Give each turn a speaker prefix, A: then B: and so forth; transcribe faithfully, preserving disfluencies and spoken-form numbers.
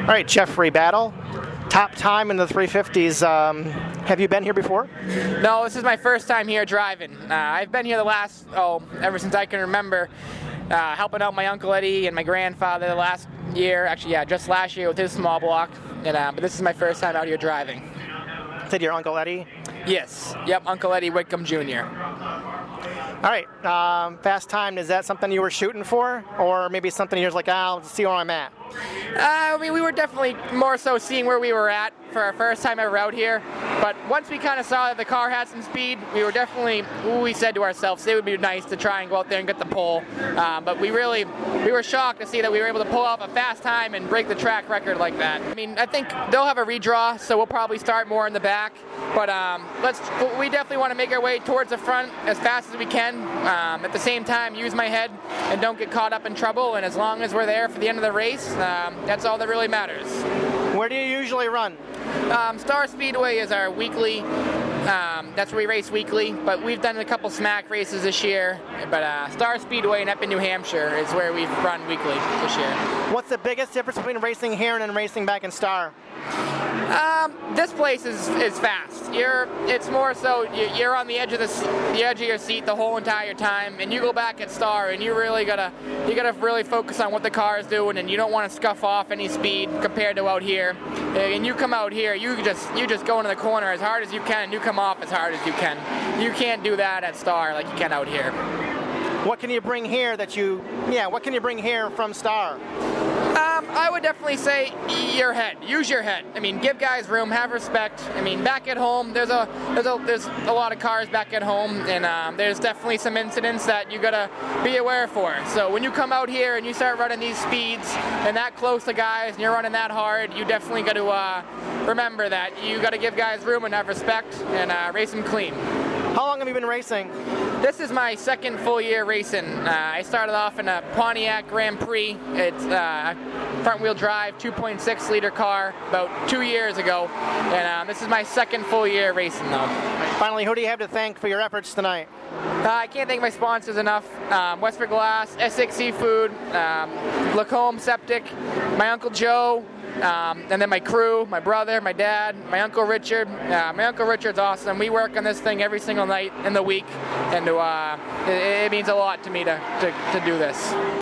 A: All right, Jeffrey Battle, top time in the three fifties. Um, have you been here before?
B: No, this is my first time here driving. Uh, I've been here the last, oh, ever since I can remember, uh, helping out my Uncle Eddie and my grandfather the last year. Actually, yeah, just last year with his small block. And, uh, but this is my first time out here driving.
A: Said your Uncle Eddie?
B: Yes. Yep, Uncle Eddie Whitcomb Junior
A: All right, um, fast time, is that something you were shooting for? Or maybe something you're just like, ah, let's see where I'm at?
B: Uh, I mean, we were definitely more so seeing where we were at for our first time ever out here. But once we kind of saw that the car had some speed, we were definitely, we said to ourselves, it would be nice to try and go out there and get the pole. Uh, but we really, we were shocked to see that we were able to pull off a fast time and break the track record like that. I mean, I think they'll have a redraw, so we'll probably start more in the back. But um, let's, we definitely want to make our way towards the front as fast as we can. Um, at the same time, use my head and don't get caught up in trouble. And as long as we're there for the end of the race, um, that's all that really matters.
A: Where do you usually run?
B: Um, Star Speedway is our weekly. Um, that's where we race weekly, but we've done a couple smack races this year. But uh, Star Speedway in Epping, New Hampshire is where we've run weekly this year.
A: What's the biggest difference between racing here and then racing back in Star?
B: Um, this place is, is fast. You're, it's more so you're on the edge of the, the edge of your seat the whole entire time, and you go back at Star, and you really gotta you gotta really focus on what the car is doing, and you don't want to scuff off any speed compared to out here. And you come out here, you just you just go into the corner as hard as you can, and you come off as hard as you can. You can't do that at Star like you can out here.
A: What can you bring here that you, yeah, what can you bring here from Star?
B: Um, I would definitely say your head. Use your head. I mean, give guys room, have respect. I mean, back at home, there's a there's a there's a lot of cars back at home, and um, there's definitely some incidents that you gotta be aware for. So when you come out here and you start running these speeds and that close to guys, and you're running that hard, you definitely got to uh, remember that you got to give guys room and have respect and uh, race them clean.
A: How long have you been racing?
B: This is my second full year racing. Uh, I started off in a Pontiac Grand Prix. It's uh, a front-wheel drive, two point six liter car about two years ago. And um, this is my second full year racing, though.
A: Finally, who do you have to thank for your efforts tonight?
B: Uh, I can't thank my sponsors enough. Um, Westford Glass, Essex Seafood, um, Lacombe Septic, my Uncle Joe, Um, and then my crew, my brother, my dad, my Uncle Richard. Uh, my Uncle Richard's awesome. We work on this thing every single night in the week, and uh, it, it means a lot to me to, to, to do this.